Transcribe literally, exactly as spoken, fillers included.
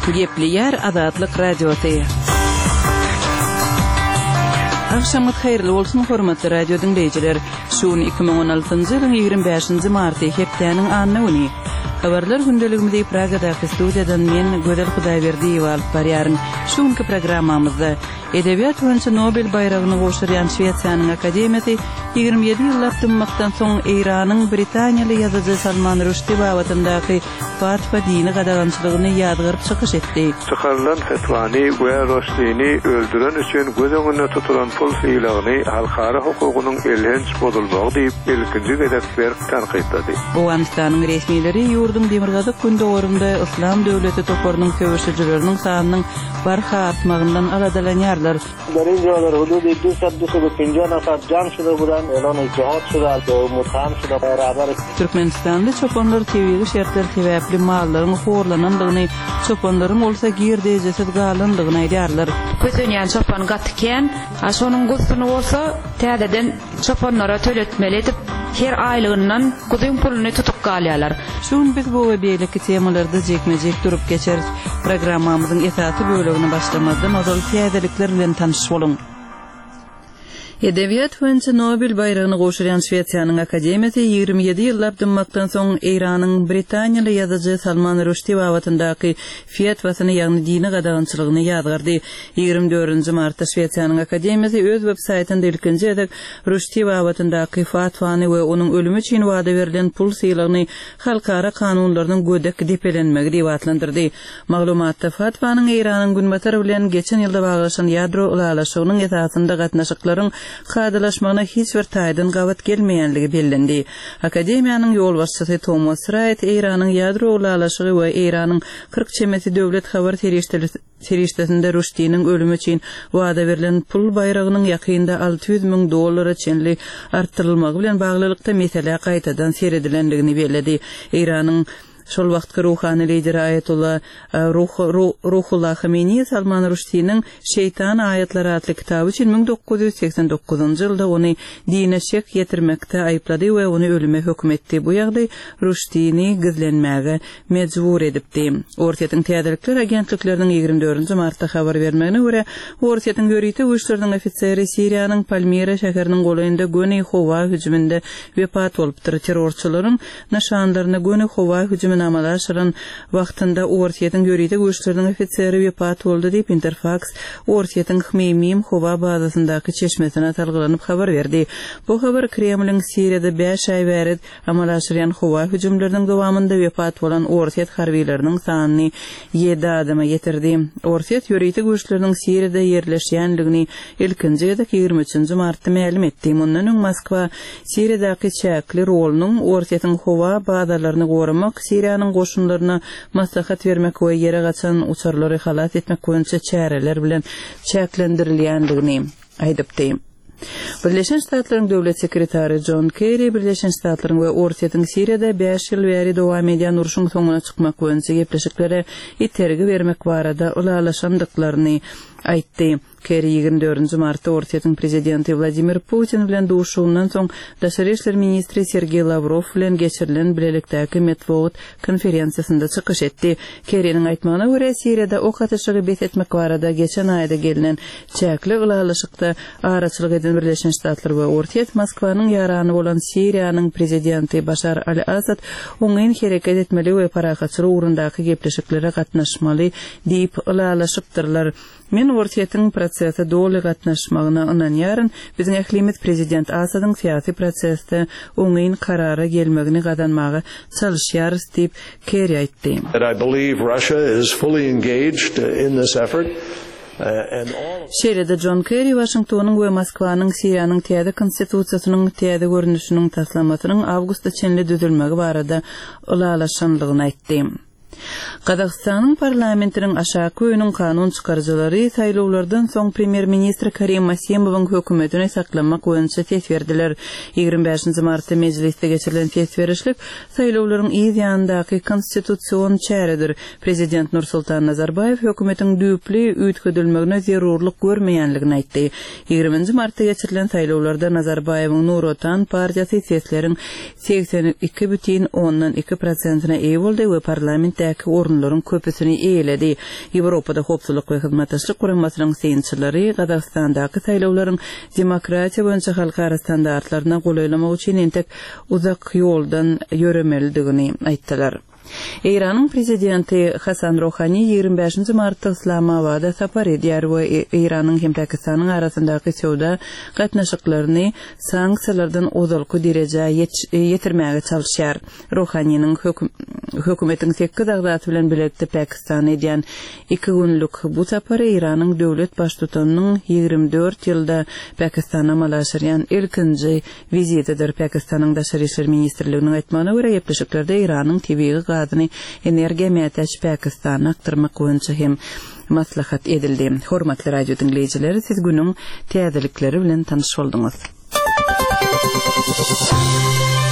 Gepli yer Azatlyk radiosu. Akşamyt hayrly bolsun hormatly radio dinleyijiler. Şuun iki ming on altyncı ýylyň ýygrimi beşinji marty hepdeniň anyny. Habarlar gündeligimizde Pragadaky studiýadan men Gödel Hudaýberdiýew alyp barýaryn. Şuňky programmamyzda Edebiyat boýunça Nobel bayragyny goşurýan Şweýçarýanyň akademiýasy ýygrimi ýedi ýyllap dymmakdan soň Iranyň Britaniýaly ýazyjy Salman Rushdie wagtyndaky fatwa dini gadagançylygyny ýadgyryp çykyş etdi. Çykarylan fetvany we Rushdie'ni öldüren üçin göz öňünde tutulan pul syýlagyny halkara hukugynyň elhenç bozulmagy diýip ilkinji gedekler tanqytlady. Owganistanyň resmiýetleri ýurdun demirgazyk gündöwründe Islam döwleti toparynyň köwüşçileriniň sanynyň barha artmagyndan aladalanýar. Derinjolar hudud iki yüz altmış beş nafar can şuda bulan elan icraat şuda mutam şuda beraber Türkmenistanda çopanlar tebiği şertler tebäpli mallaryň horlanandygyny çopanlaryň bolsa girdejesiz galandygyny aýdýarlar. Közenýän çopan gatken, aşonyň gustuny bolsa täzeden çopanlara töletmeli edip her aýlygyndan gudyň puluny tutup galýarlar. Şuň biz bu we beýleki temalarda jekmejek durup geçeriz. Programmamyzyň esasy bölegini başlamazdan ozal täzelikler bilen tanışyp bolun. Edebiyat boýunça Nobel bayragyny goşurýan Şweýçarýanyň akademiýasy ýygrimi ýedi ýyllap dymmakdan soň Iranyň Britaniýaly ýazyjy Salman Rushdie wagtyndaky fetwasyny ýagny dini gadagançylygyny ýadgardy. ýygrimi dördünji martda Şweýçarýanyň akademiýasy öz web saýtynda ilkinji edip Rushdie wagtyndaky fatwany we onuň ölümi üçin wada berilen pul syýlagyny halkara kanunlarynyň gödek depelenmegi diýip atlandyrdy. Maglumatda fatwanyň Iranyň günbatary bilen geçen ýylda baglaşan ýadro ulalaşygynyň esasynda gatnaşyklaryň Kadalaşmana hiç bir taýdan gawat gelmeýänligi bellendi. Akademiýanyň ýol başçysy Thomas Wright Iranyň ýadro ulalaşygy we Iranyň kırk çemesi döwlet habar terişdesinde Rushdie'niň ölümi üçin wada berilen pul bayragynyň ýakynda alty ýüz miň dollara çenli artdyrylmagy bilen baglylykda mesele gaýtadan seredilendigini belledi. Iranyň şol wagtky ruhany lideri Ayetullah Ruhullah Hameni Salman Rushdie'niň Şeytan aýatlary adly kitaby üçin ming dokuz ýüz seksen dokuzynjy ýylda ony dine şek ýetirmekde aýplady we ony ölüme hökm etdi. Bu ýagdaý Rushdie'ni gizlenmäge mejbur edipdi. Ortaýatyň täzelikler agentlikleriniň ýygrimi dördünji martda habar bermegine görä, Ortaýatyň görýti güýçläriniň ofiseri Siriýanyň Palmira şäheriniň golayynda Göni Howa hüjüminde wepat bolupdyr. Terrorçylaryň nişanlaryna Göni Howa hüjümi namalaşylan wagtynda Ortaýatyň görýti güýçläriniň ofiseri wepat boldy diýip Interfax Ortaýatyň Hmeymim Howa bazasyndaky çeşmesine talgylanyp habar berdi. Bu habar Kremliň Siriýada beş aý bäri amalaşýan Howa hüjümleriniň dowamında wepat bolan Ortaýat harbiýleriniň sanyny ýedi adama ýetirdi. Ortaýat görýti güýçläriniň Siriýada ýerleşýänligini ilkinji edip ýygrimi üçinji martda ma'lum etdi. Mundan öň Moskwa Siriýadaky çäkli rolunyň Ortaýatyň Howa bazalaryny goramak, Siriýanyň goşunlaryna maslahat bermek we ýere gaçan uçarlary halat etmek boýunça çäreler bilen çäklendirilýändigini aýdypdy. Birleşen Ştatlaryň döwlet sekretary John Kerry Birleşen Ştatlaryň we Ortaýatyň Siriýada beş ýyl bäri dowam edýän uruşyň soňuna çykmak boýunça gepleşiklere itergi bermek barada ulalaşandyklaryny aýtdy. Kerry ýygrimi dördünji martda Ortaýatyň prezidenti Vladimir Putin bilen duşugundan soň Daşary işler ministri Sergey Lavrov bilen geçirilen bilelikdäki metbuat konferensiýasynda çykyş etdi. Kerryniň aýtmagyna görä, Siriýada ok ateşigi bet etmek barada geçen aýda gelinen çäkli ulalaşykda araçylyk eden Birleşen Ştatlar we Ortaýat Moskwanyň ýarany bolan Siriýanyň prezidenti Bashar al-Assad oňyn hereket etmeli we paragatçylyk urundaky gepleşiklere gatnaşmaly diýip ulalaşypdyrlar. Men Ortaýatyň prosesde doly gatnaşmagyna ynanýaryn. Biziň ählimet prezident Assadyň syýasy prosesde oňyn karara gelmegini gadanmagy çalyşýarys diýip Kerry aýtdy. I believe Russia is fully engaged in this effort. Şeýlede John Kerry Washingtonyň we Moskwanyň Siriýanyň täze konstitusiýasynyň täze görnüşiniň taslamatynyň awgustda çenli düzülmegi barada ulalaşanlygyny aýtdy. Qazaqstanyň parlamentiniň aşağı köýüniň kanun çykarjylary saýlawlardan soň premier ministr Karim Masimowyň hökümetini saklamak boýunça tet berdiler. ýygrimi beşinji martda mejlisde geçirilen tet berişlik saýlawlaryň ýa-da konstitusiýon çäredir. Prezident Nursultan Nazarbayev hökümetiň düýpli üýtgedilmegine zerurlyk görmeýänligini aýtdy. ýygrimi martda geçirilen saýlawlarda Nazarbayewiň Nur Otan partiýasy sesleriň seksen iki бүтін оннан iki prosentyna eý boldy we parlamentde däki orunlaryň köpüsini eýledi. Ýewropada hopsuzlyk we hyzmatdaşlyk guramasynyň seýinçilleri Gazagstandaky saýlawlaryň demokratiýa boýunça halkara standartlaryna golaýlamak üçin entek uzak ýoldan ýöremeldigini aýtdylar. Eýranyň prezidenti Hasan Rohani ýygrimi beşinji martda Islamabada sapar edýär we Eýranyň hem Pakistanyň arasyndaky sowda gatnaşyklaryny sanksiýalardan ozalky derejä ýetirmäge çalyşýar. Rohanyň hökümetiň sekiz agdaty bilen birlikde Pakistan edýän iki günlük bu sapar Eýranyň döwlet baştutanynyň ýygrimi dört ýylda Pakistana malaşyrýan ilkinji vizitidir. Pakistanyň Daşary işler ministrliginiň aýtmagyna görä ýepleşikleri Eýranyň tebii gazyny energiýa mätäç Pakistana aktyrmak boýunça hem maslahat edildi. Hormatly radio dinleyijileri, siz günüň täzelikleri bilen tanyş bolduňuz.